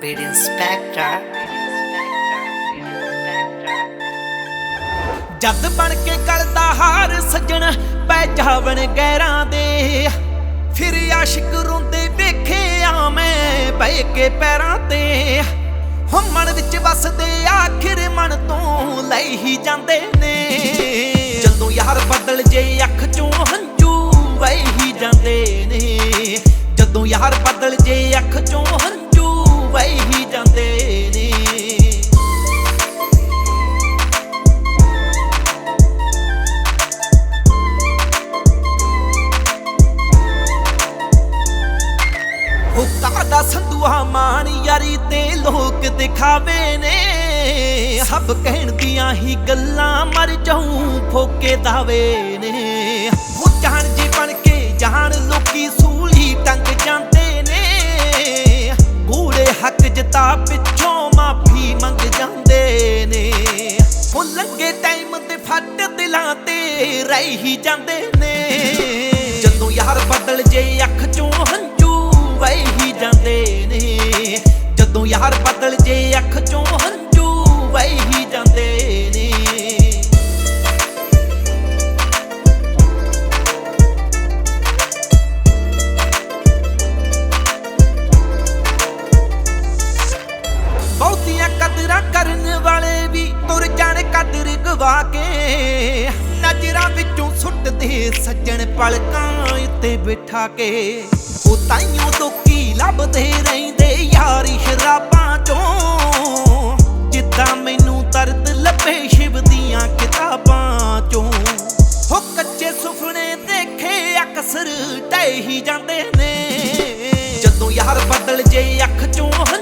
Beat Inspector। ਜਦ ਬਣ ਕੇ ਕਰਦਾ ਹਾਰ ਸੱਜਣ ਪੈ ਜਾਵਣ ਗੈਰਾਂ ਦੇ, ਫਿਰ ਆਸ਼ਿਕ ਰੋਂਦੇ ਵੇਖਿਆ ਮੈਂ ਬਹਿ ਕੇ ਪੈਰਾਂ ਤੇ। ਹੋ ਮਨ ਵਿੱਚ ਵਸਦੇ ਆਖਿਰ ਮਨ ਤੋਂ ਲੈ ਹੀ ਜਾਂਦੇ ਨੇ, ਜਦੋਂ ਯਾਰ ਬਦਲ ਜੇ ਅੱਖ ਚੋਂ ਹੰਝੂ ਵਹਿ ਹੀ ਜਾਂਦੇ ਨੇ, ਜਦੋਂ ਯਾਰ ਬਦਲ ਜੇ ਅੱਖ ਚੋਂ ਹੰਝੂ ਵਹਿ ਹੀ ਜਾਂਦੇ ਨੇ। ਦਾ ਸੰਧੂਆ ਮਾਨ ਯਾਰੀ ਤੇ ਲੋਕ ਦਿਖਾਵੇ ਨੇ, ਸਭ ਕਹਿਣ ਦੀਆਂ ਹੀ ਗੱਲਾਂ ਮਰ ਜਾਊਂ ਫੋਕੇ ਦਾਵੇ ਨੇ। ਉਹ ਜਾਣ ਜੀ ਬਣ ਕੇ ਜਾਣ ਲੋਕੀ ਸੂਲੀ ਟੰਗ ਜਾਂਦੇ ਨੇ, ਗੂੜੇ ਹੱਕ ਜਤਾ ਪਿੱਛੋਂ ਮਾਫੀ ਮੰਗ ਜਾਂਦੇ ਨੇ। ਉਹ ਲੰਗੇ ਟਾਈਮ ਤੇ ਫੱਟ ਦਿਲਾਂ ਤੇ ਰਹਿ ਹੀ ਜਾਂਦੇ ਨੇ, ਜਦੋਂ ਯਾਰ ਬਦਲ ਜੇ ਅੱਖ ਚੋਂ ਹੰਝੂ ਵਹਿ ਹੀ ਜਾਂਦੇ ਨੇ, ਜਦੋਂ ਯਾਰ ਬਦਲ ਜੇ ਅੱਖ ਚੋਂ ਹੰਝੂ ਵਹਿ ਹੀ ਜਾਂਦੇ ਨੇ। ਬਹੁਤੀਆਂ ਕਦਰਾਂ ਕਰਨ ਵਾਲੇ ਵੀ ਤੁਰ ਜਾਣ ਕਦਰ ਗਵਾ ਕੇ, ਨਜ਼ਰਾਂ ਵਿੱਚੋਂ ਸੁੱਟਦੇ ਸੱਜਣ ਪਲਕਾਂ ਉੱਤੇ ਬਿਠਾ ਕੇ। ਉਹ ਤਾਈਓ ਲੋਕੀ ਲੱਭਦੇ ਰਹਿੰਦੇ ਯਾਰੀ ਸ਼ਰਾਬਾਂ ਚੋਂ, ਜਿੱਦਾਂ ਮੈਨੂੰ ਦਰਦ ਲੱਭੇ ਸ਼ਿਵ ਦੀਆਂ ਕਿਤਾਬਾਂ ਚੋਂ। ਉਹ ਕੱਚੇ ਸੁਪਨੇ ਦੇਖੇ ਅਕਸਰ ਢਹਿ ਹੀ ਜਾਂਦੇ ਨੇ, ਜਦੋਂ ਯਾਰ ਬਦਲ ਜੇ ਅੱਖ ਚੋਂ